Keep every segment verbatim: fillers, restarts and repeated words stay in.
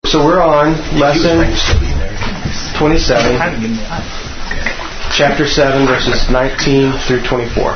So we're on lesson twenty-seven, chapter seven, verses nineteen through twenty-four.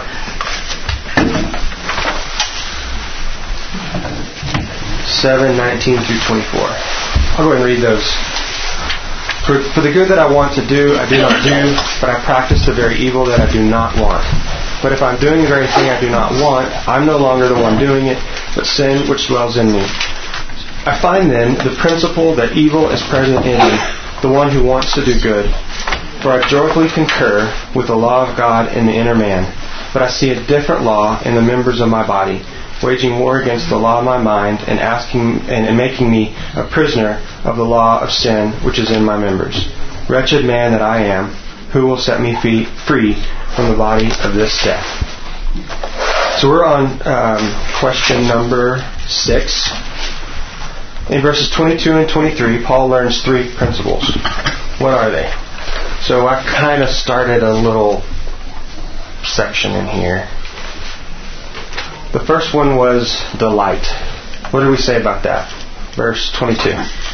seven, nineteen through twenty-four. I'll go ahead and read those. For, for the good that I want to do, I do not do, but I practice the very evil that I do not want. But if I'm doing the very thing I do not want, I'm no longer the one doing it, but sin which dwells in me. I find then the principle that evil is present in me, the one who wants to do good. For I joyfully concur with the law of God in the inner man, but I see a different law in the members of my body, waging war against the law of my mind and asking and, and making me a prisoner of the law of sin which is in my members. Wretched man that I am, who will set me free, free from the body of this death? So we're on um, question number six. In verses twenty-two and twenty-three, Paul learns three principles. What are they? So I kind of started a little section in here. The first one was delight. What did we say about that? Verse twenty-two.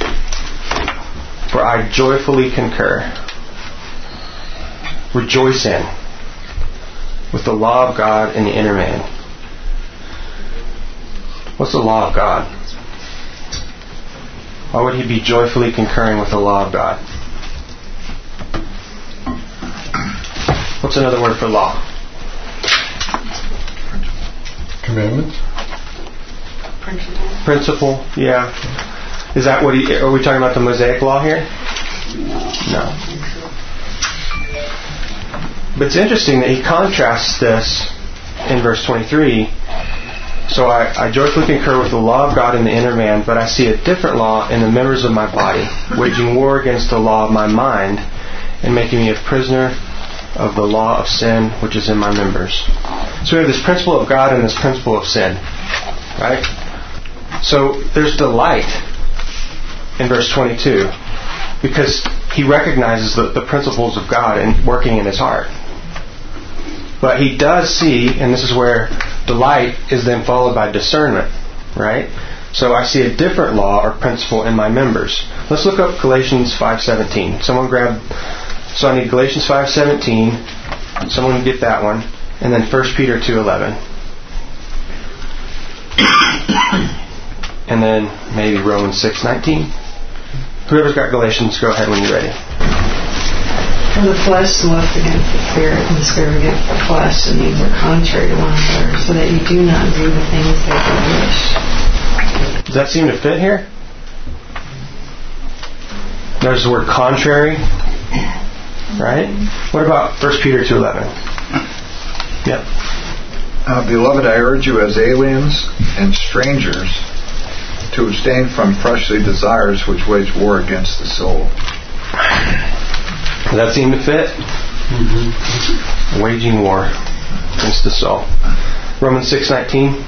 For I joyfully concur. Rejoice in. With the law of God in the inner man. What's the law of God? Why would he be joyfully concurring with the law of God? What's another word for law? Commandments? Principle. Principle, yeah. Is that what he... Are we talking about the Mosaic law here? No. But it's interesting that he contrasts this in verse twenty-three. So I, I joyfully concur with the law of God in the inner man, but I see a different law in the members of my body, waging war against the law of my mind and making me a prisoner of the law of sin which is in my members. So we have this principle of God and this principle of sin. Right? So there's delight in verse twenty-two because he recognizes the, the principles of God and working in his heart. But he does see, and this is where delight is then followed by discernment. Right? So I see a different law or principle in my members. Let's look up Galatians five seventeen. Someone grab... So I need Galatians five seventeen. Someone get that one. And then First Peter two eleven. And then maybe Romans six nineteen. Whoever's got Galatians, go ahead when you're ready. For the flesh lusts against the spirit, and the spirit against the flesh, and these are contrary to one another, so that you do not do the things that you wish. Does that seem to fit here? There's the word contrary. Right? What about First Peter two eleven? Yep. Uh, Beloved, I urge you as aliens and strangers to abstain from fleshly desires which wage war against the soul. Does that seem to fit? Mm-hmm. Waging war against the soul. Romans six nineteen.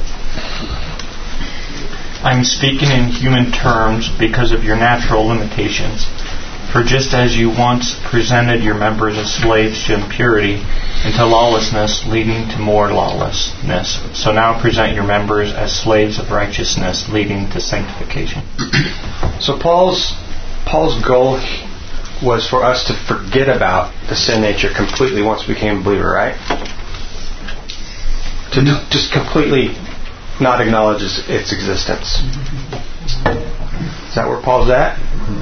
I'm speaking in human terms because of your natural limitations. For just as you once presented your members as slaves to impurity and to lawlessness, leading to more lawlessness, so now present your members as slaves of righteousness, leading to sanctification. So Paul's Paul's goal was for us to forget about the sin nature completely once we became a believer, right? To no. just completely not acknowledge its, its existence. Is that where Paul's at?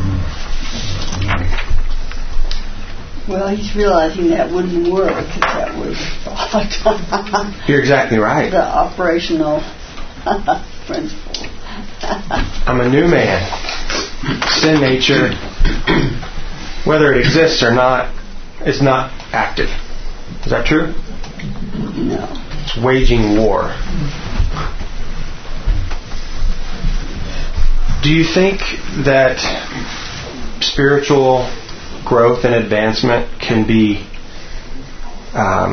Well, he's realizing that wouldn't work because that was thought. You're exactly right. The operational principle. I'm a new man. Sin nature, whether it exists or not, is not active. Is that true? No. It's waging war. Do you think that spiritual growth and advancement can be um,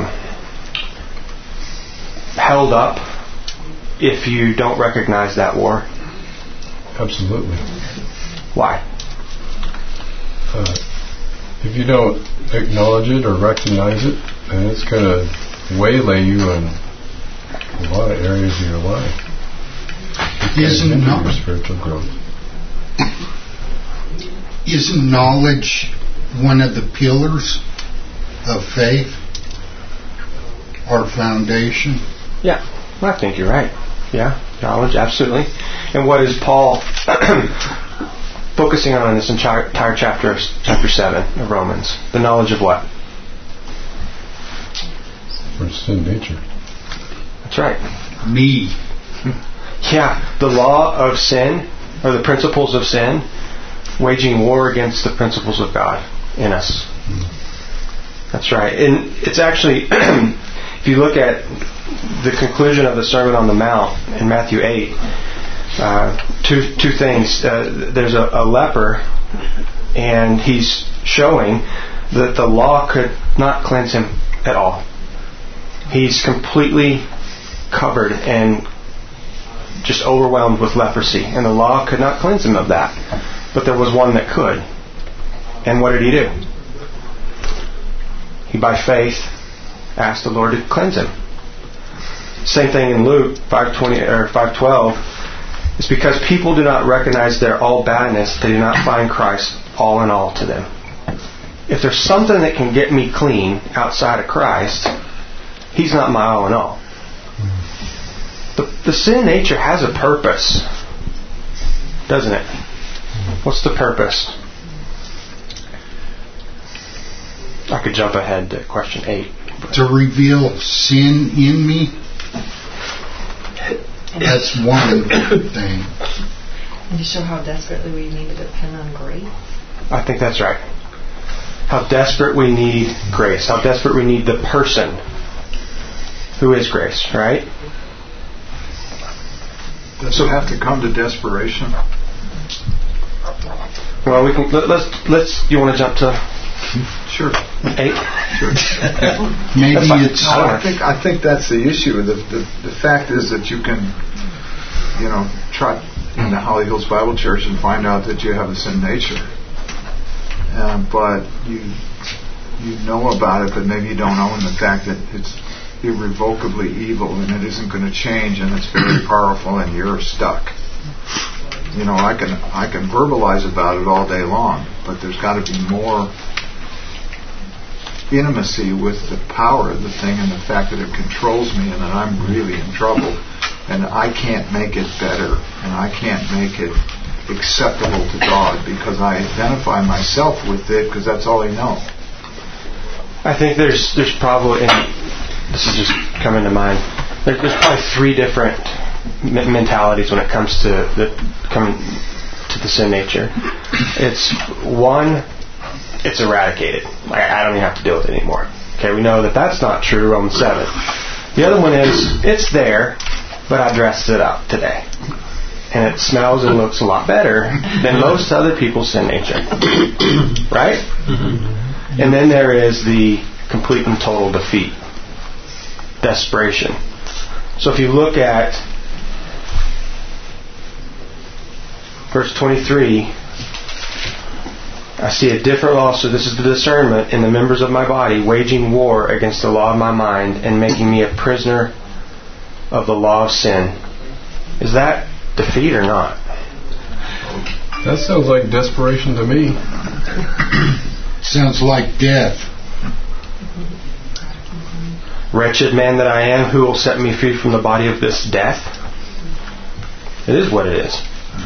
held up if you don't recognize that war? Absolutely. Why? Uh, if you don't acknowledge it or recognize it, then it's going to waylay you in a lot of areas of your life. It Isn't hinder not your spiritual growth. Isn't knowledge one of the pillars of faith? Our foundation? Yeah, well, I think you're right. Yeah, knowledge, absolutely. And what is Paul focusing on in this entire, entire chapter, chapter seven of Romans? The knowledge of what? For sin nature. That's right. Me. Yeah, the law of sin, or the principles of sin, waging war against the principles of God in us. That's right. And it's actually, if you look at the conclusion of the Sermon on the Mount in Matthew eight, uh, two two things. Uh, there's a, a leper, and he's showing that the law could not cleanse him at all. He's completely covered and just overwhelmed with leprosy, and the law could not cleanse him of that. But there was one that could. And what did he do? He, by faith, asked the Lord to cleanse him. Same thing in Luke five twenty or five twelve. It's because people do not recognize their all badness, they do not find Christ all in all to them. If there's something that can get me clean outside of Christ, He's not my all in all. The, the sin nature has a purpose, doesn't it? What's the purpose? I could jump ahead to question eight. To reveal sin in me. That's one thing. And to show how desperately we need to depend on grace. I think that's right. How desperate we need grace. How desperate we need the person who is grace, right? Does it have to come to desperation? Well, we can. Let, let's. Let's. You want to jump to? Sure. Eight. Sure. Maybe it's. No, I think. I think that's the issue. The, the the fact is that you can, you know, try in the Holly Hills Bible Church and find out that you have a sin nature, uh, but you you know about it, but maybe you don't own the fact that it's irrevocably evil and it isn't going to change, and it's very powerful, and you're stuck. You know, I can I can verbalize about it all day long, but there's got to be more intimacy with the power of the thing and the fact that it controls me and that I'm really in trouble and I can't make it better and I can't make it acceptable to God because I identify myself with it because that's all I know. I think there's there's probably, and this is just coming to mind, there, there's probably three different me- mentalities when it comes to the coming to the sin nature. It's one, it's eradicated. Like, I don't even have to deal with it anymore. Okay, we know that that's not true, Romans seven. The other one is, it's there, but I dressed it up today. And it smells and looks a lot better than most other people's sin nature. Right? Mm-hmm. And then there is the complete and total defeat. Desperation. So if you look at verse twenty-three, I see a different law, so this is the discernment in the members of my body, waging war against the law of my mind and making me a prisoner of the law of sin. Is that defeat or not? That sounds like desperation to me. Sounds like death. Wretched man that I am, who will set me free from the body of this death? It is what it is.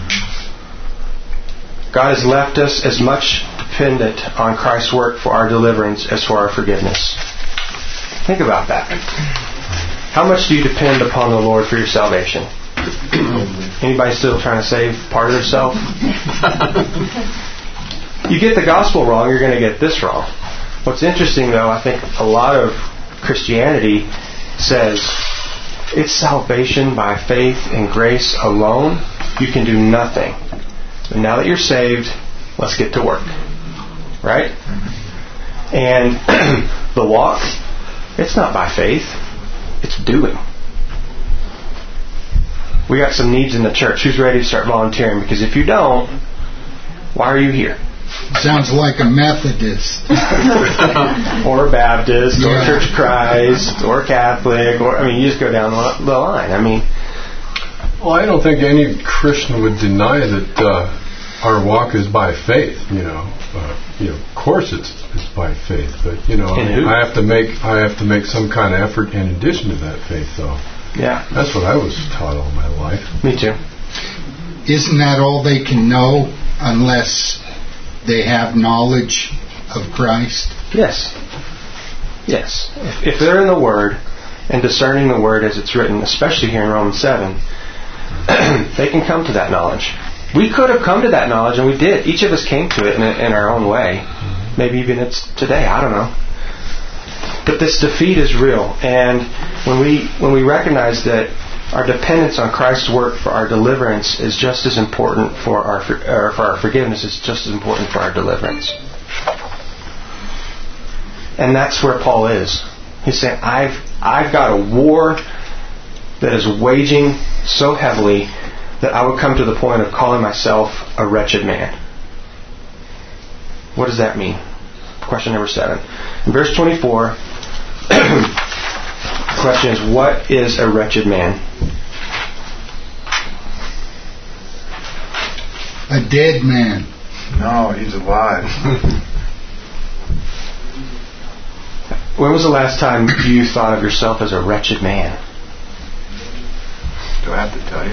God has left us as much dependent on Christ's work for our deliverance as for our forgiveness. Think about that. How much do you depend upon the Lord for your salvation? Anybody still trying to save part of themselves? You get the gospel wrong, you're going to get this wrong. What's interesting, though, I think a lot of Christianity says it's salvation by faith and grace alone. You can do nothing. But now that you're saved, let's get to work. Right? And the walk, it's not by faith. It's doing. We got some needs in the church. Who's ready to start volunteering? Because if you don't, why are you here? Sounds like a Methodist. Or a Baptist, yeah. or Church of Christ, or Catholic, or I mean, you just go down the line. I mean, well, I don't think any Christian would deny that uh, our walk is by faith, you know. Uh, you know, of course it's it's by faith, but you know, I have to make I have to make some kind of effort in addition to that faith, though. Yeah, that's what I was taught all my life. Me too. Isn't that all they can know unless they have knowledge of Christ? Yes. Yes. If, if they're in the Word and discerning the Word as it's written, especially here in Romans seven, they can come to that knowledge. We could have come to that knowledge, and we did. Each of us came to it in, a, in our own way. Maybe even it's today. I don't know. But this defeat is real, and when we when we recognize that our dependence on Christ's work for our deliverance is just as important for our for, or for our forgiveness is just as important for our deliverance. And that's where Paul is. He's saying, I've I've got a war that is waging so heavily that I would come to the point of calling myself a wretched man. What does that mean? Question number seven. In verse twenty-four, the question is, what is a wretched man? A dead man. No, he's alive. When was the last time you thought of yourself as a wretched man? Do I have to tell you?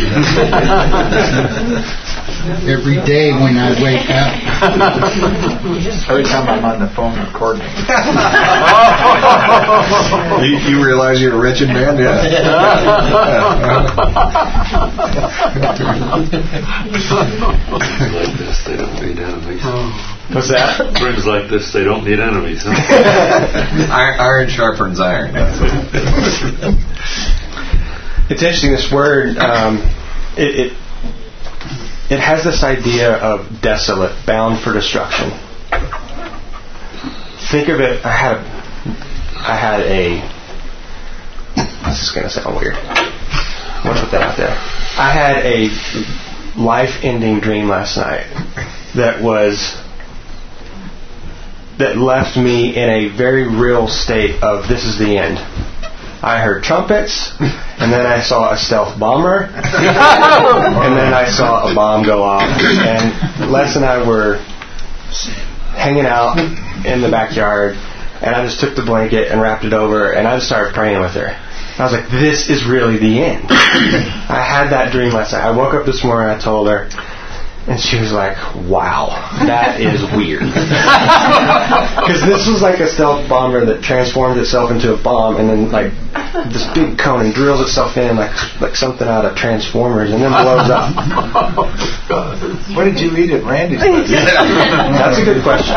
Every day when I wake up. Every time I'm on the phone recording. you, you realize you're a wretched man? Yeah. Like this, they don't need enemies. What's that? Friends like this, they don't need enemies. Huh? iron, iron sharpens iron. It's interesting, this word, um, it, it it has this idea of desolate, bound for destruction. Think of it, I had a, I had a, this is going to sound weird. I want to put that out there. I had a life-ending dream last night that was, that left me in a very real state of this is the end. I heard trumpets, and then I saw a stealth bomber, and then I saw a bomb go off, and Les and I were hanging out in the backyard, and I just took the blanket and wrapped it over, and I just started praying with her. I was like, this is really the end. I had that dream last night. I woke up this morning, I told her, and she was like, wow, that is weird. Because this was like a stealth bomber that transformed itself into a bomb and then like this big cone and drills itself in like like something out of Transformers and then blows up. What did you eat at Randy's? That's a good question.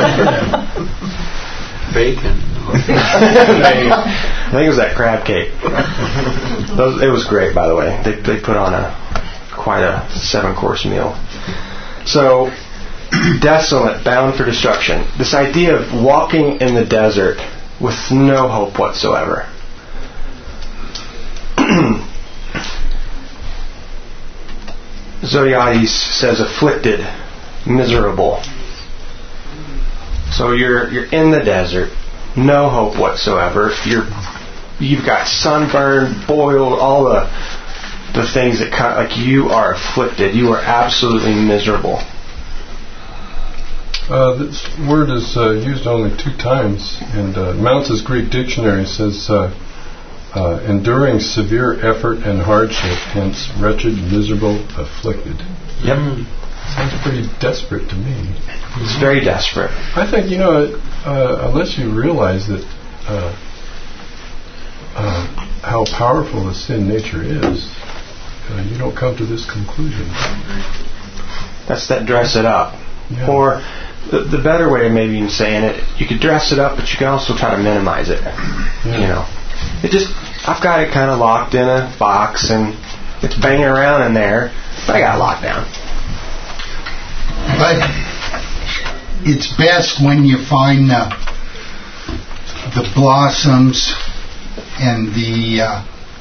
Bacon. I think it was that crab cake. Those, it was great, by the way. They they put on a quite a seven-course meal. So, desolate, bound for destruction. This idea of walking in the desert with no hope whatsoever. Zodiades says afflicted, miserable. So you're you're in the desert, no hope whatsoever. You're you've got sunburn, boiled, all the the things that kind of, like you are afflicted. You are absolutely miserable. Uh, this word is uh, used only two times, and uh, Mounce's Greek dictionary says uh, uh, enduring severe effort and hardship, hence wretched, miserable, afflicted. Yep. Sounds pretty desperate to me. It's very desperate. I think, you know, uh, unless you realize that uh, uh, how powerful the sin nature is, uh, you don't come to this conclusion. That's that dress it up. Yeah. Or the, the better way of maybe even saying it, you could dress it up, but you can also try to minimize it. Yeah. You know, it just, I've got it kind of locked in a box and it's banging around in there, but I got it locked down. But it's best when you find the, the blossoms and the uh,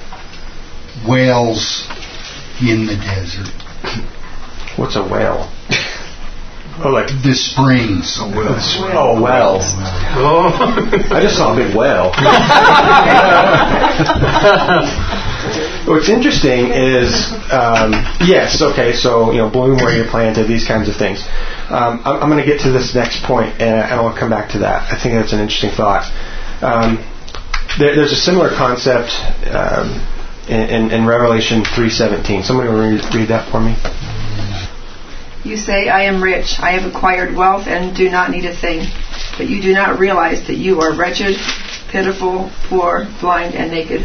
whales in the desert. What's a whale? Oh, like the springs. Oh, wells. Oh, wells. Oh. I just saw a big whale. what's interesting is, um, yes, okay, so, you know, bloom where you're planted, these kinds of things. Um, I'm, I'm going to get to this next point, and I want to come back to that. I think that's an interesting thought. Um, there, there's a similar concept um, in, in, in Revelation three seventeen. Somebody will read, read that for me? You say, I am rich, I have acquired wealth and do not need a thing. But you do not realize that you are wretched, pitiful, poor, blind, and naked.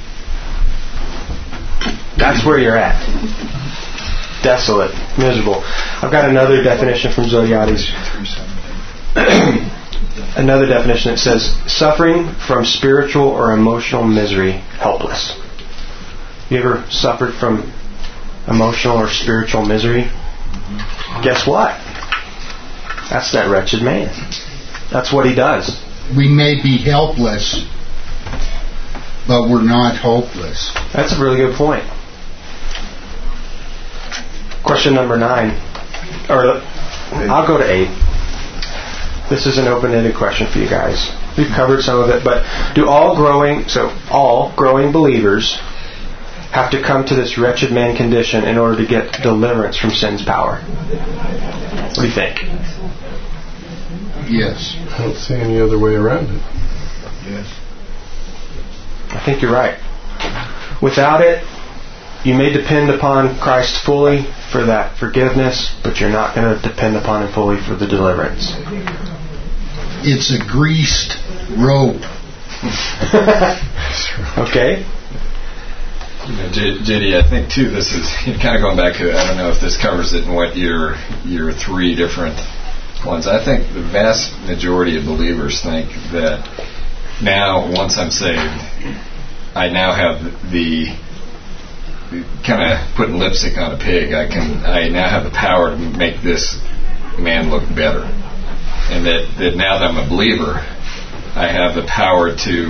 That's where you're at. Desolate, miserable. I've got another definition from Zodhiates. Another definition that says, suffering from spiritual or emotional misery, helpless. You ever suffered from emotional or spiritual misery? Guess what? That's that wretched man. That's what he does. We may be helpless, but we're not hopeless. That's a really good point. Question number nine. Or I'll go to eight. This is an open-ended question for you guys. We've covered some of it, but do all growing, so all growing believers have to come to this wretched man condition in order to get deliverance from sin's power? What do you think? Yes. I don't see any other way around it. Yes. I think you're right. Without it, you may depend upon Christ fully for that forgiveness, but you're not going to depend upon Him fully for the deliverance. It's a greased rope. Okay. You know, J- J D, I think too, this is kind of going back to, I don't know if this covers it in what your your three different ones. I think the vast majority of believers think that now, once I'm saved, I now have the kind of putting lipstick on a pig. I can I now have the power to make this man look better, and that, that now that I'm a believer, I have the power to,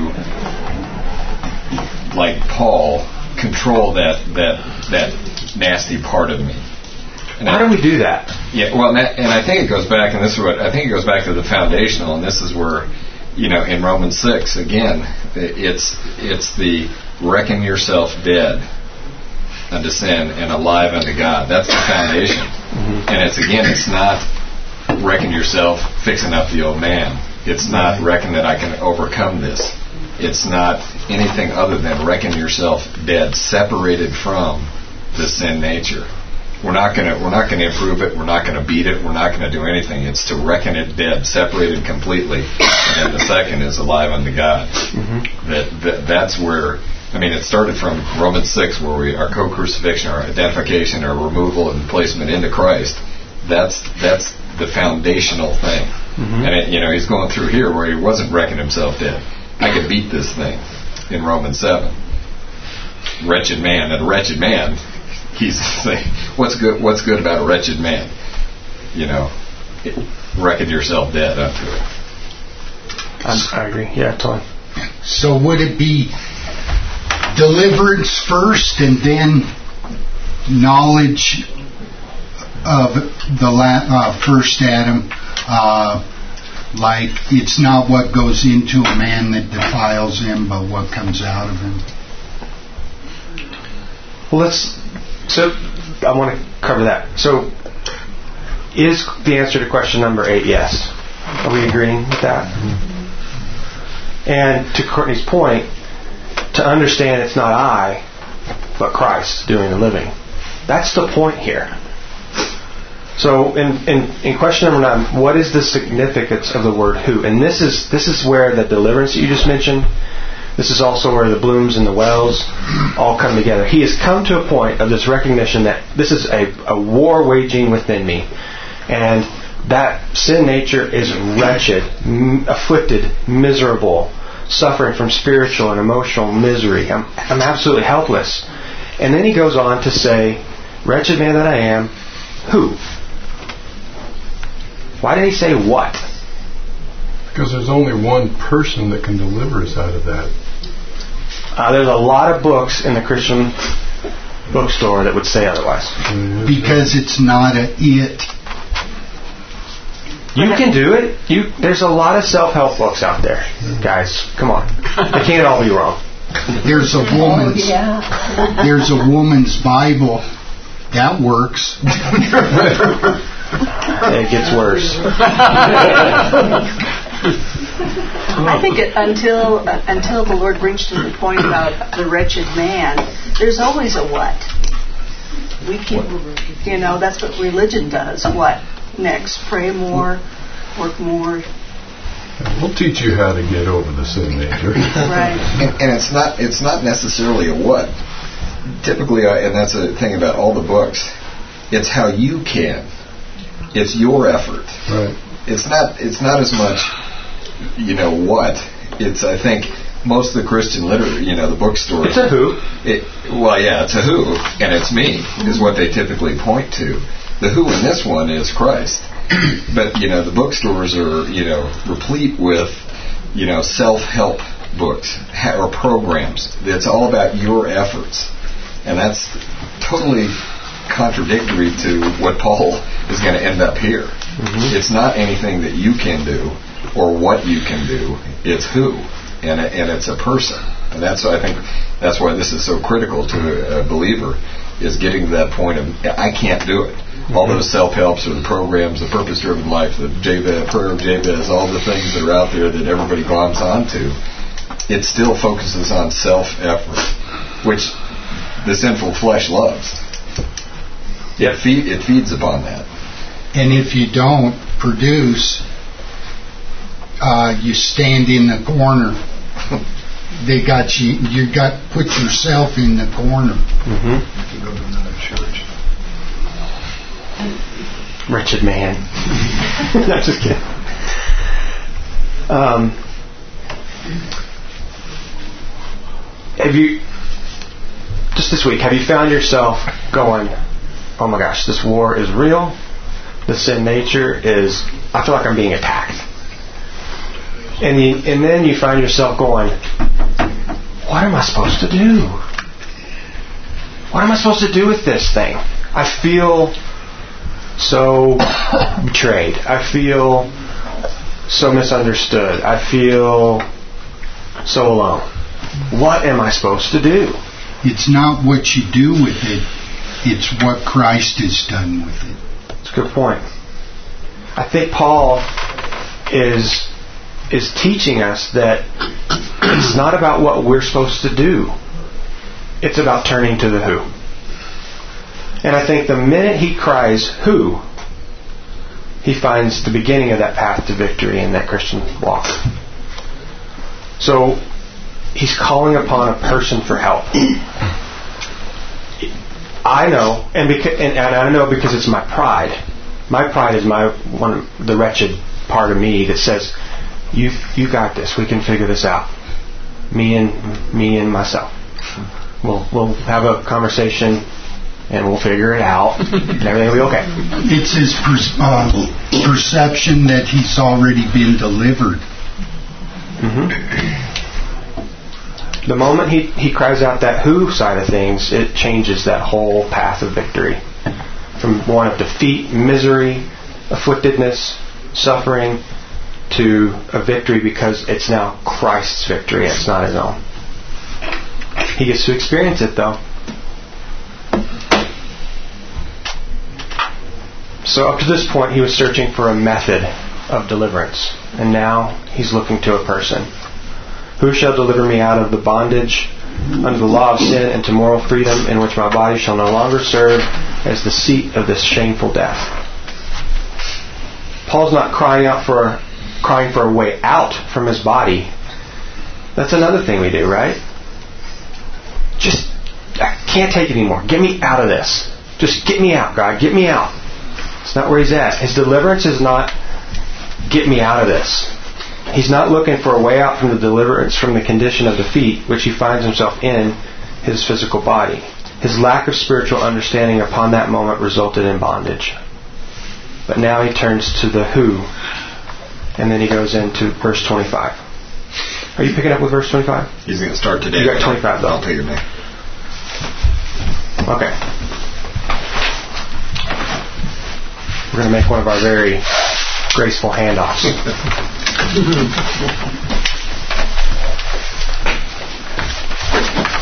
like Paul, control that that that nasty part of me. And How I, do we do that? Yeah, well, and, that, and I think it goes back, and this is what I think it goes back to the foundational, and this is where, you know, in Romans six again, it's it's the reckon yourself dead unto sin and alive unto God. That's the foundation, mm-hmm. and it's again, it's not reckon yourself fixing up the old man. It's not reckon that I can overcome this. It's not anything other than reckon yourself dead, separated from the sin nature. We're not going to we're not going to improve it. We're not going to beat it. We're not going to do anything. It's to reckon it dead, separated completely. And then the second is alive unto God. Mm-hmm. That, that that's where, I mean, it started from Romans six, where we our co-crucifixion, our identification, our removal and placement into Christ. That's that's the foundational thing. Mm-hmm. And it, you know, he's going through here where he wasn't reckoning himself dead. I could beat this thing in Romans seven. Wretched man, and a wretched man. He's saying, what's good? What's good about a wretched man? You know, reckon yourself dead unto it. I, I agree. Yeah, totally. So would it be deliverance first, and then knowledge of the la- uh, first Adam? Uh, like it's not what goes into a man that defiles him, but what comes out of him. Well, let's. So, I want to cover that. So, is the answer to question number eight yes? Are we agreeing with that? Mm-hmm. And to Courtney's point, to understand it's not I, but Christ doing the living. That's the point here. So, in, in, in question number nine, what is the significance of the word who? And this is this is where the deliverance that you just mentioned, this is also where the blooms and the wells all come together. He has come to a point of this recognition that this is a, a war waging within me. And that sin nature is wretched, m- afflicted, miserable, suffering from spiritual and emotional misery. I'm, I'm absolutely helpless. And then he goes on to say, wretched man that I am, who? Why did he say what? Because there's only one person that can deliver us out of that. Uh, there's a lot of books in the Christian bookstore that would say otherwise. Mm-hmm. Because it's not a it. You can do it. You there's a lot of self-help books out there, guys. Come on, they can't all be wrong. There's a woman's. Oh, yeah. There's a woman's Bible. That works. It gets worse. I think it, until uh, until the Lord brings to the point about the wretched man, there's always a what. We keep, you know, that's what religion does. What next? Pray more, work more. We'll teach you how to get over the sin nature. Right. And, and it's not it's not necessarily a what. Typically, uh, and that's the thing about all the books, it's how you can. It's your effort. Right. It's not it's not as much, you know, what. It's, I think, most of the Christian literature, you know, the bookstores. It's a who. It, well, yeah, it's a who, and it's me, is what they typically point to. The who in this one is Christ. But, you know, the bookstores are, you know, replete with, you know, self-help books or programs. It's all about your efforts. And that's totally contradictory to what Paul is going to end up here. Mm-hmm. It's not anything that you can do or what you can do. It's who. And, and it's a person. And that's, I think, that's why this is so critical to a, a believer, is getting to that point of, I can't do it. Mm-hmm. All those self-helps or the programs, the purpose-driven life, the Jabez, prayer of Jabez, all the things that are out there that everybody gloms onto, it still focuses on self-effort, which the sinful flesh loves. It, feed, it feeds upon that. And if you don't produce, uh, you stand in the corner. They got you. You got put yourself in the corner. Mm-hmm. To go to another church. Wretched man. No, just kidding. Um, have you, just this week, have you found yourself going, oh my gosh, this war is real. The sin nature is, I feel like I'm being attacked. And you, and then you find yourself going, what am I supposed to do? What am I supposed to do with this thing? I feel so betrayed. I feel so misunderstood. I feel so alone. What am I supposed to do? It's not what you do with it. It's what Christ has done with it. That's a good point. I think Paul is is teaching us that it's not about what we're supposed to do. It's about turning to the who. And I think the minute he cries who, he finds the beginning of that path to victory in that Christian walk. So he's calling upon a person for help. I know, and, beca- and, and I know because it's my pride. My pride is my one of the wretched part of me that says, "You, you got this. We can figure this out. Me and me and myself. We'll we'll have a conversation, and we'll figure it out, and everything will be okay." It's his per- uh, perception that he's already been delivered. Mm-hmm. The moment he, he cries out that who side of things, it changes that whole path of victory. From one of defeat, misery, afflictedness, suffering, to a victory because it's now Christ's victory, it's not his own. He gets to experience it though. So up to this point he was searching for a method of deliverance, and now he's looking to a person. Who shall deliver me out of the bondage under the law of sin and to moral freedom, in which my body shall no longer serve as the seat of this shameful death? Paul's not crying out for crying for a way out from his body. That's another thing we do, right? Just, I can't take it anymore. Get me out of this. Just get me out, God. Get me out. It's not where he's at. His deliverance is not get me out of this. He's not looking for a way out from the deliverance from the condition of defeat which he finds himself in his physical body. His lack of spiritual understanding upon that moment resulted in bondage. But now he turns to the who, and then he goes into verse twenty-five. Are you picking up with verse twenty-five? He's going to start today. You got twenty-five though. I'll tell you now. Okay. We're going to make one of our very graceful handoffs.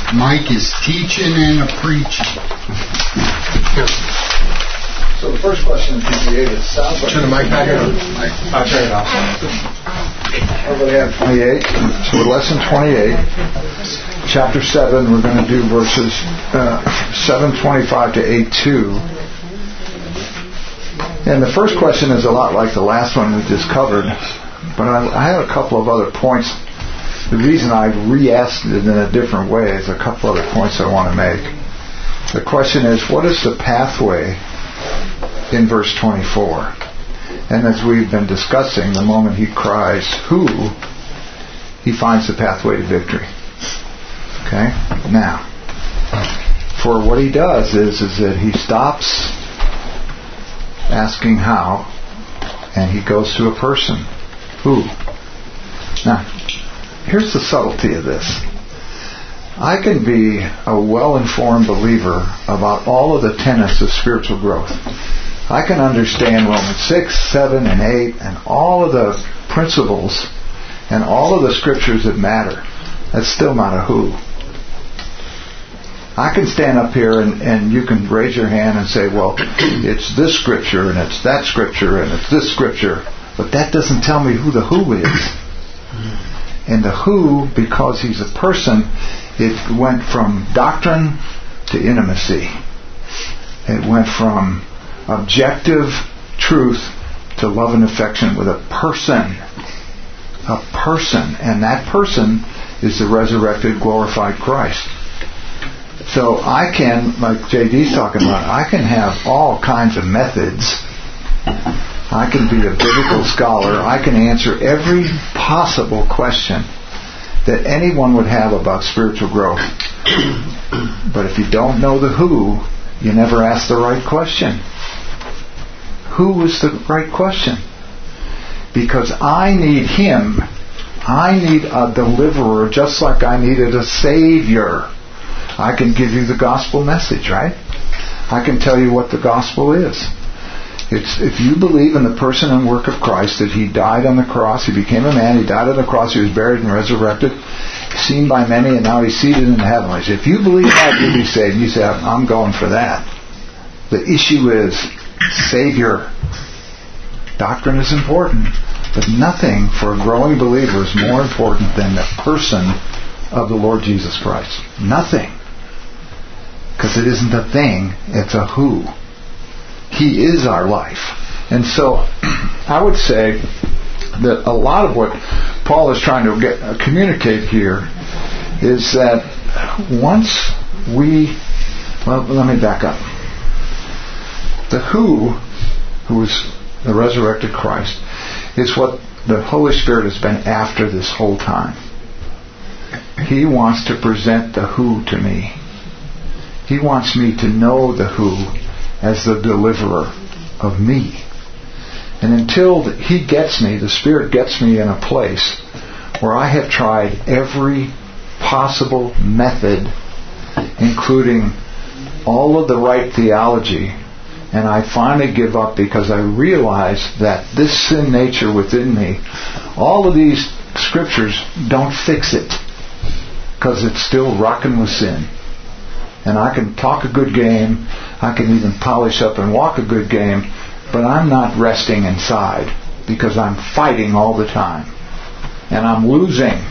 Mike is teaching and a preaching. So the first question in fifty-eight, it sounds like... Turn the mic back on. I'll turn it off. Everybody have twenty-eight? So we're lesson twenty-eight, chapter seven. We're going to do verses uh, seven twenty-five to eight two. And the first question is a lot like the last one we just covered, but I, I have a couple of other points. The reason I re-asked it in a different way is a couple other points I want to make. The question is, what is the pathway in verse twenty-four? And as we've been discussing, the moment he cries, who, he finds the pathway to victory. Okay? Now, for what he does is, is that he stops asking how, and he goes to a person. Who? Now, here's the subtlety of this. I can be a well-informed believer about all of the tenets of spiritual growth. I can understand Romans six, seven, and eight, and all of the principles, and all of the scriptures that matter. That's still not a who. I can stand up here and, and you can raise your hand and say, well, it's this scripture and it's that scripture and it's this scripture, but that doesn't tell me who the who is. And the who, because he's a person, it went from doctrine to intimacy. It went from objective truth to love and affection with a person. A person. And that person is the resurrected, glorified Christ. So I can, like J D's talking about, I can have all kinds of methods. I can be a biblical scholar. I can answer every possible question that anyone would have about spiritual growth. But if you don't know the who, you never ask the right question. Who is the right question? Because I need him. I need a deliverer just like I needed a savior. I can give you the gospel message, right? I can tell you what the gospel is. It's if you believe in the person and work of Christ, that he died on the cross, he became a man, he died on the cross, he was buried and resurrected, seen by many, and now he's seated in the heavens. If you believe that, you'll be saved. You say, I'm going for that. The issue is Savior. Doctrine is important, but nothing for a growing believer is more important than the person of the Lord Jesus Christ. Nothing. Because it isn't a thing, it's a who. He is our life. And so I would say that a lot of what Paul is trying to get, uh, communicate here is that once we, well, let me back up. The who, who is the resurrected Christ, is what the Holy Spirit has been after this whole time. He wants to present the who to me. He wants me to know the who as the deliverer of me. And until he gets me, the Spirit gets me in a place where I have tried every possible method, including all of the right theology, and I finally give up because I realize that this sin nature within me, all of these scriptures don't fix it, because it's still rocking with sin. And I can talk a good game, I can even polish up and walk a good game, but I'm not resting inside because I'm fighting all the time. And I'm losing.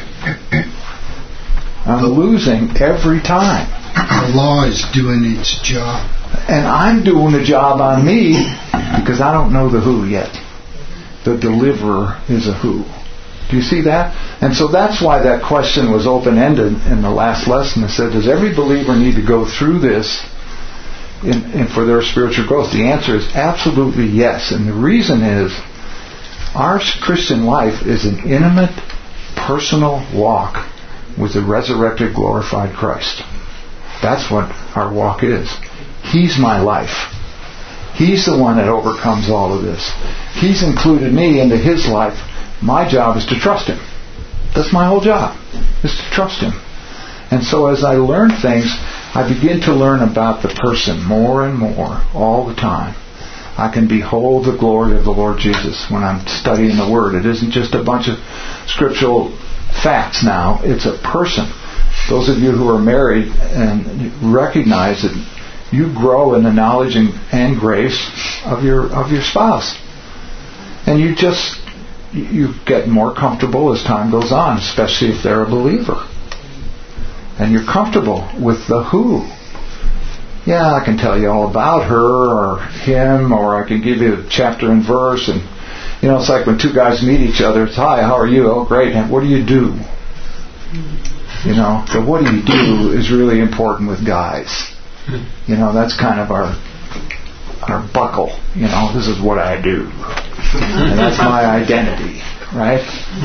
I'm losing every time. The law is doing its job. And I'm doing the job on me because I don't know the who yet. The deliverer is a who. Do you see that? And so that's why that question was open-ended in the last lesson. It said, does every believer need to go through this in, in for their spiritual growth? The answer is absolutely yes. And the reason is, our Christian life is an intimate, personal walk with the resurrected, glorified Christ. That's what our walk is. He's my life. He's the one that overcomes all of this. He's included me into his life. My job is to trust him. That's my whole job, is to trust him. And so as I learn things, I begin to learn about the person more and more all the time. I can behold the glory of the Lord Jesus when I'm studying the Word. It isn't just a bunch of scriptural facts now. It's a person. those of you who are married and recognize that you grow in the knowledge and, and grace of your of your spouse, and you just you get more comfortable as time goes on, especially if they're a believer, and you're comfortable with the who. Yeah, I can tell you all about her or him, or I can give you a chapter and verse, and you know, it's like when two guys meet each other. It's, hi, how are you? Oh, great. And what do you do? You know, so what do you do is really important with guys. You know, that's kind of our our buckle. You know, this is what I do, and that's my identity, right?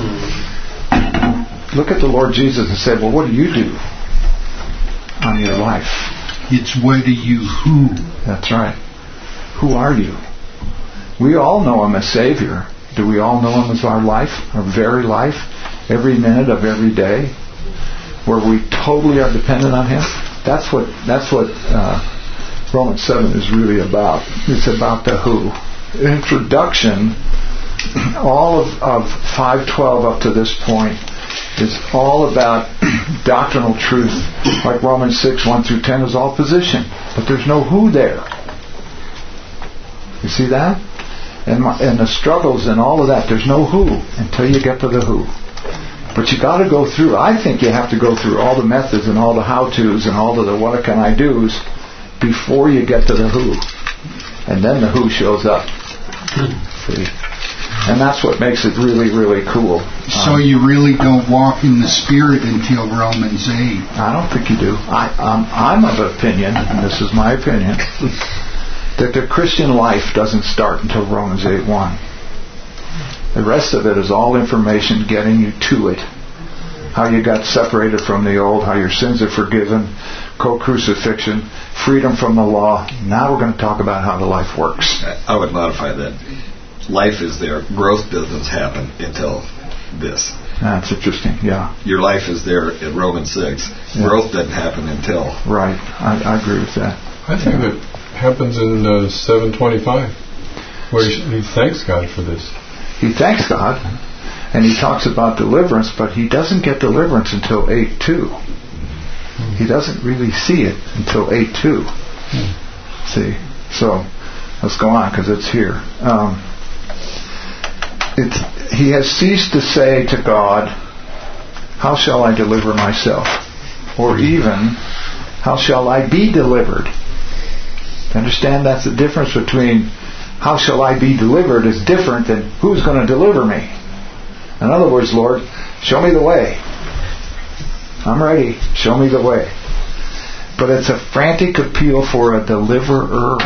Look at the Lord Jesus and say, well, what do you do on your life? It's what do you who? That's right. Who are you? We all know Him as Savior. Do we all know Him as our life, our very life, every minute of every day, where we totally are dependent on Him? That's what that's what uh, Romans seven is really about. It's about the who. Introduction, all of, of five twelve up to this point, is all about doctrinal truth. Like Romans six, one through ten is all position. But there's no who there. You see that? And, my, and the struggles and all of that, there's no who until you get to the who. But you got to go through, I think you have to go through all the methods and all the how-tos and all of the what can I do's before you get to the who. And then the who shows up. See? And that's what makes it really, really cool. So um, you really don't walk in the Spirit until Romans eight. I don't think you do. I, um, I'm of opinion, and this is my opinion, that the Christian life doesn't start until Romans eight one. The rest of it is all information getting you to it. How you got separated from the old, how your sins are forgiven, co-crucifixion, freedom from the law. Now we're going to talk about how the life works. I would modify that. Life is there. Growth doesn't happen until this. That's interesting, yeah. Your life is there at Romans six. Yeah. Growth doesn't happen until... Right. I, I agree with that. I think that happens in uh, seven twenty-five, where he, he thanks God for this. He thanks God, and he talks about deliverance, but he doesn't get deliverance until eight two. Mm. He doesn't really see it until eight two. Mm. See? So, let's go on, because it's here. Um, it's, he has ceased to say to God, how shall I deliver myself? Or even, how shall I be delivered? Understand that's the difference between how shall I be delivered is different than who's going to deliver me. In other words, Lord, show me the way. I'm ready. Show me the way. But it's a frantic appeal for a deliverer.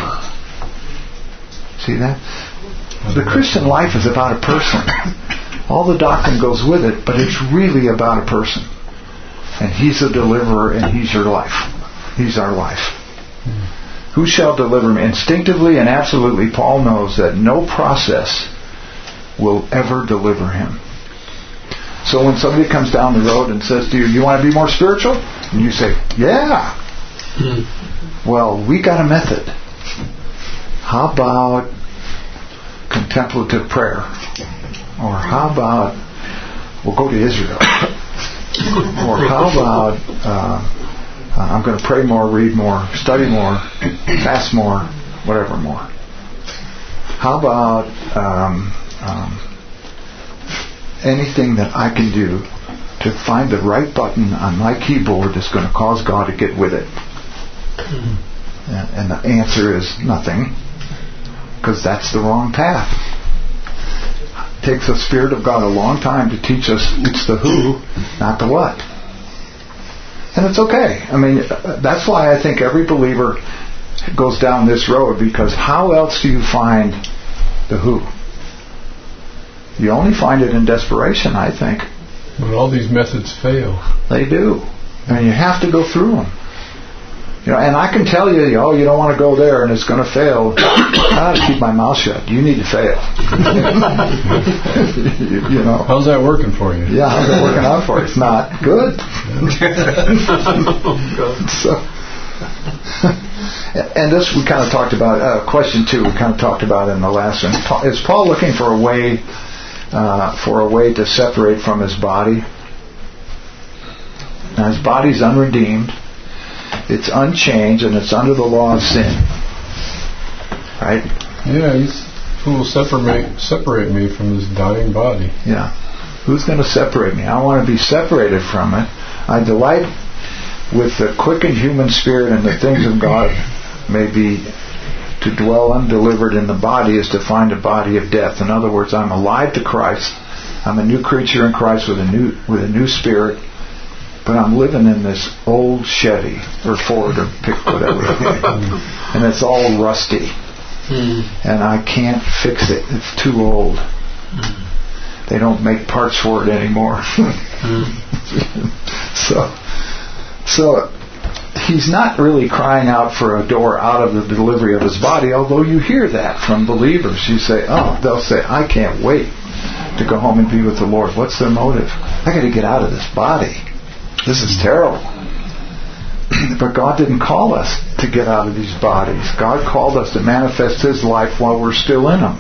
See that? The Christian life is about a person. All the doctrine goes with it, but it's really about a person. And He's a deliverer, and He's your life. He's our life. Who shall deliver me? Instinctively and absolutely, Paul knows that no process will ever deliver him. So when somebody comes down the road and says to you, you want to be more spiritual? And you say, yeah. Mm-hmm. Well, we got a method. How about contemplative prayer? Or how about, we'll go to Israel. Or how about... Uh, Uh, I'm going to pray more, read more, study more, fast more, whatever more. How about um, um, anything that I can do to find the right button on my keyboard that's going to cause God to get with it? And, and the answer is nothing, because that's the wrong path. It takes the Spirit of God a long time to teach us it's the who, not the what. And it's okay. I mean, that's why I think every believer goes down this road, because how else do you find the who? You only find it in desperation, I think. But all these methods fail. They do. And you have to go through them. You know, and I can tell you, oh, you don't want to go there and it's going to fail. I ought to keep my mouth shut. You need to fail. you, you know. How's that working for you? Yeah, how's it working out for you? It's not good. so, and this we kind of talked about, uh, question two, we kind of talked about in the last one. Is Paul looking for a way, uh, for a way to separate from his body? Now his body's unredeemed, it's unchanged, and it's under the law of sin. Right? Yeah, he's who will separate separate me from this dying body. Yeah. Who's going to separate me? I want to be separated from it. I delight with the quickened human spirit and the things of God. Maybe to dwell undelivered in the body is to find a body of death. In other words, I'm alive to Christ. I'm a new creature in Christ with a new with a new spirit. But I'm living in this old Chevy or Ford or pick whatever, and it's all rusty. And I can't fix it. It's too old. They don't make parts for it anymore. so, so he's not really crying out for a door out of the delivery of his body, although you hear that from believers. You say, oh, they'll say, I can't wait to go home and be with the Lord. What's their motive? I got to get out of this body. This is terrible. But God didn't call us to get out of these bodies. God called us to manifest His life while we're still in them.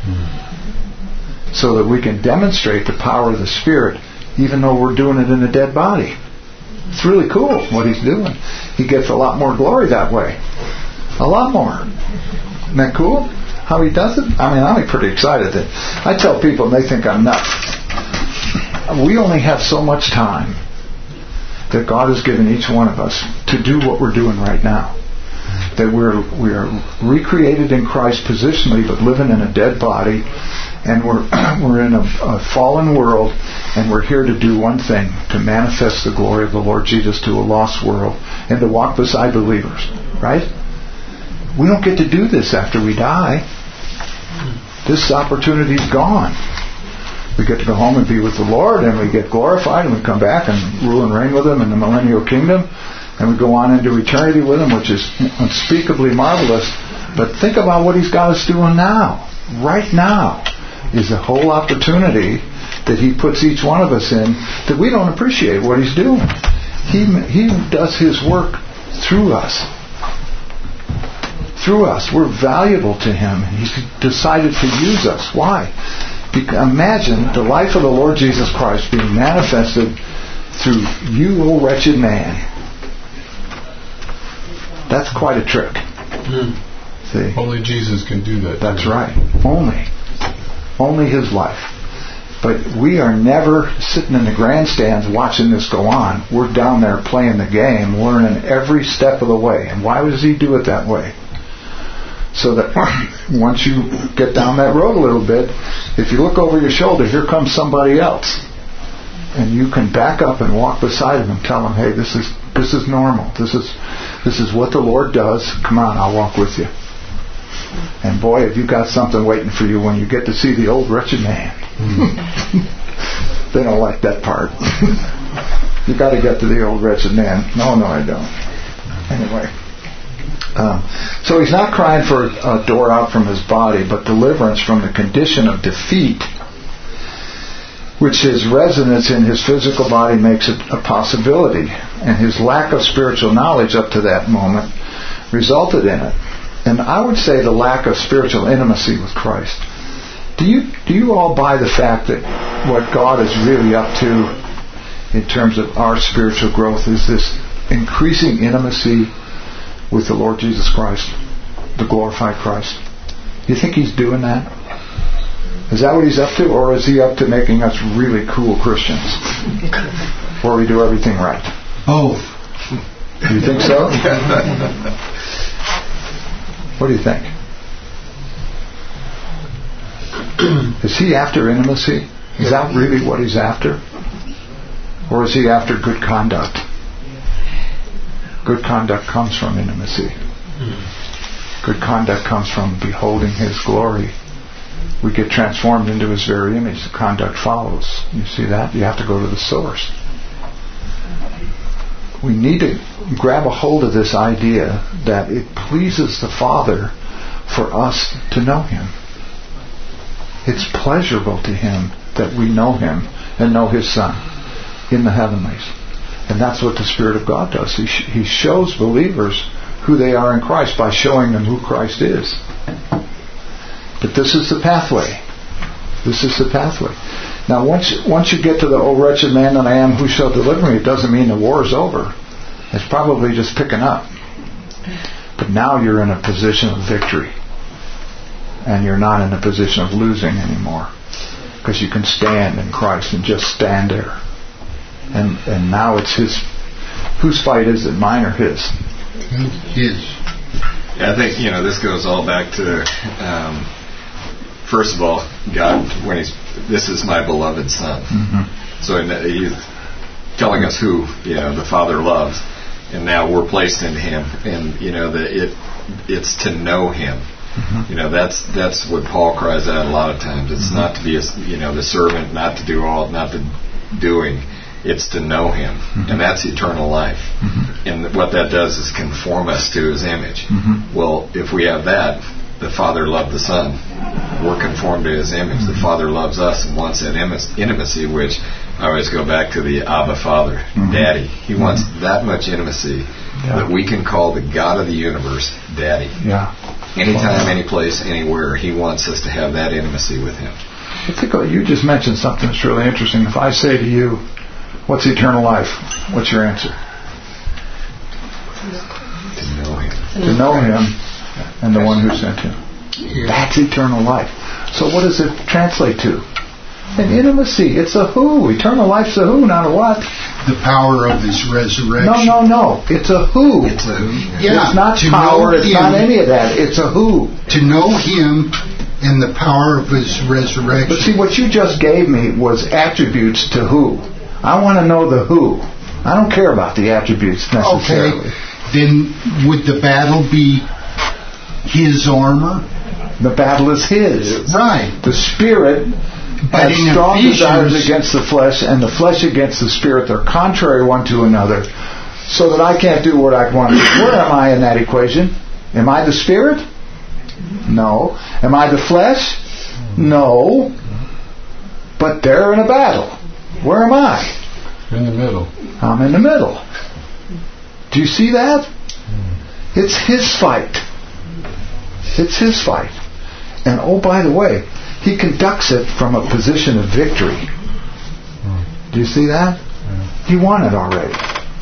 So that we can demonstrate the power of the Spirit even though we're doing it in a dead body. It's really cool what He's doing. He gets a lot more glory that way. A lot more. Isn't that cool? How He does it? I mean, I'm pretty excited. That I tell people and they think I'm nuts. We only have so much time that God has given each one of us to do what we're doing right now. That we're we're recreated in Christ positionally, but living in a dead body, and we're we're in a, a fallen world, and we're here to do one thing: to manifest the glory of the Lord Jesus to a lost world, and to walk beside believers. Right? We don't get to do this after we die. This opportunity's gone. We get to go home and be with the Lord, and we get glorified, and we come back and rule and reign with Him in the millennial kingdom, and we go on into eternity with Him, which is unspeakably marvelous. But think about what He's got us doing now. Right now is a whole opportunity that He puts each one of us in that we don't appreciate what He's doing. He He does His work through us. Through us. We're valuable to Him. He's decided to use us. Why? Imagine the life of the Lord Jesus Christ being manifested through you, old wretched man. That's quite a trick. Mm. See? Only Jesus can do that. That's right. Only. Only His life. But we are never sitting in the grandstands watching this go on. We're down there playing the game, learning every step of the way. And why does He do it that way? So that once you get down that road a little bit, if you look over your shoulder, here comes somebody else. And you can back up and walk beside him and tell him, hey, this is this is normal. This is this is what the Lord does. Come on, I'll walk with you. And boy, have you got something waiting for you when you get to see the old wretched man. They don't like that part. You got to get to the old wretched man. No, no, I don't. Anyway. Um, so he's not crying for a door out from his body, but deliverance from the condition of defeat, which his residence in his physical body makes it a possibility. And his lack of spiritual knowledge up to that moment resulted in it. And I would say the lack of spiritual intimacy with Christ. Do you do you all buy the fact that what God is really up to in terms of our spiritual growth is this increasing intimacy with the Lord Jesus Christ, the glorified Christ? Do you think He's doing that? Is that what He's up to? Or is He up to making us really cool Christians? Where we do everything right? Both. Do you think so? What do you think? Is He after intimacy? Is that really what He's after? Or is He after good conduct? Good conduct comes from intimacy. Good conduct comes from beholding His glory. We get transformed into His very image. The conduct follows. You see that? You have to go to the source. We need to grab a hold of this idea that it pleases the Father for us to know Him. It's pleasurable to Him that we know Him and know His Son in the heavenlies. And that's what the Spirit of God does. He, sh- he shows believers who they are in Christ by showing them who Christ is. But this is the pathway. This is the pathway. Now, once once you get to the "O wretched man that I am, who shall deliver me?" it doesn't mean the war is over. It's probably just picking up. But now you're in a position of victory, and you're not in a position of losing anymore, because you can stand in Christ and just stand there. And and now it's His. Whose fight is it? Mine or His? His. Yeah, I think, you know, this goes all back to, um, first of all, God, when He's, this is my beloved Son. Mm-hmm. So in the, He's telling us who, you know, the Father loves, and now we're placed in Him, and, you know, the, it it's to know Him. Mm-hmm. You know, that's that's what Paul cries out a lot of times. It's mm-hmm. not to be, a, you know, the servant, not to do all, not the doing. It's to know Him, mm-hmm. and that's eternal life. Mm-hmm. And what that does is conform us to His image. Mm-hmm. Well, if we have that, the Father loved the Son. We're conformed to His image. Mm-hmm. The Father loves us and wants that intimacy, which I always go back to the Abba Father, mm-hmm. Daddy. He mm-hmm. wants that much intimacy yeah. that we can call the God of the universe Daddy. Yeah. Anytime, any place, anywhere, He wants us to have that intimacy with Him. I think you just mentioned something that's really interesting. If I say to you, what's eternal life? What's your answer? To know Him. To know Him and the one who sent Him. That's eternal life. So what does it translate to? An intimacy. It's a who. Eternal life's a who, not a what. The power of His resurrection. No, no, no. It's a who. It's a who. Yeah. It's not power. It's him, not any of that. It's a who. To know Him and the power of His resurrection. But see, what you just gave me was attributes to who. I want to know the who. I don't care about the attributes necessarily. Okay. Then would the battle be His armor? The battle is His. Right. The Spirit but has strong desires against the flesh, and the flesh against the Spirit. They're contrary one to another, so that I can't do what I want to do. Where am I in that equation? Am I the Spirit? No. Am I the flesh? No. But they're in a battle. Where am I? In the middle. I'm in the middle. Do you see that? It's His fight. It's His fight. And oh, by the way, He conducts it from a position of victory. Do you see that? He won it already.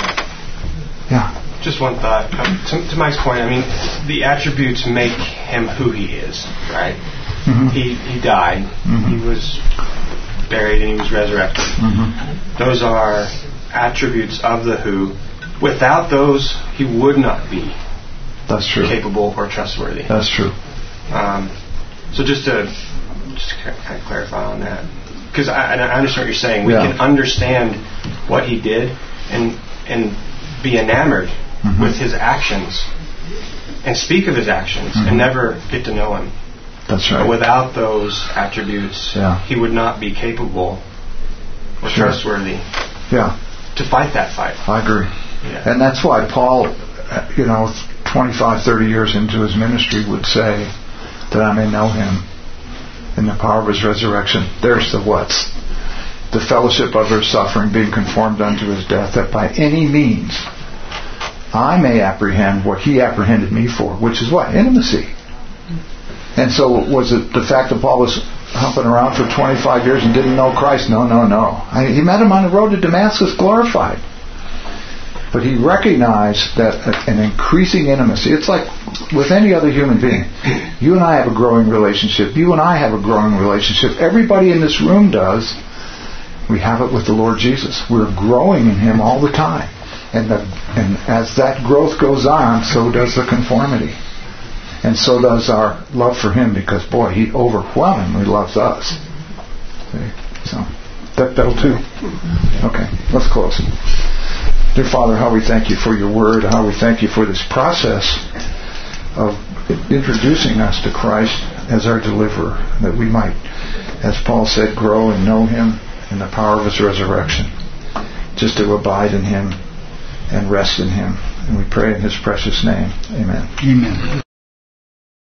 Yeah. Just one thought. Um, to, to Mike's point, I mean, the attributes make Him who He is, right? Mm-hmm. He he died. Mm-hmm. He was buried and He was resurrected. Mm-hmm. Those are attributes of the who. Without those, He would not be That's true. capable or trustworthy. That's true. Um, so just to just to kind of clarify on that, because I, I understand what you're saying. We yeah. can understand what He did and and be enamored mm-hmm. with His actions and speak of His actions mm-hmm. and never get to know Him. That's right. But without those attributes, yeah. He would not be capable or sure. trustworthy yeah. to fight that fight. I agree. Yeah. And that's why Paul, you know, twenty-five, thirty years into his ministry would say that I may know Him in the power of His resurrection. There's the what's. The fellowship of His suffering, being conformed unto His death, that by any means I may apprehend what He apprehended me for, which is what? Intimacy. And so was it the fact that Paul was humping around for twenty-five years and didn't know Christ? No, no, no. I, he met Him on the road to Damascus glorified. But he recognized that an increasing intimacy, it's like with any other human being. You and I have a growing relationship. You and I have a growing relationship. Everybody in this room does. We have it with the Lord Jesus. We're growing in Him all the time. And, the, and as that growth goes on, so does the conformity. And so does our love for Him, because, boy, He overwhelmingly loves us. See? So, that, that'll too. Okay, let's close. Dear Father, how we thank You for Your Word, how we thank You for this process of introducing us to Christ as our deliverer, that we might, as Paul said, grow and know Him in the power of His resurrection, just to abide in Him and rest in Him. And we pray in His precious name. Amen. Amen.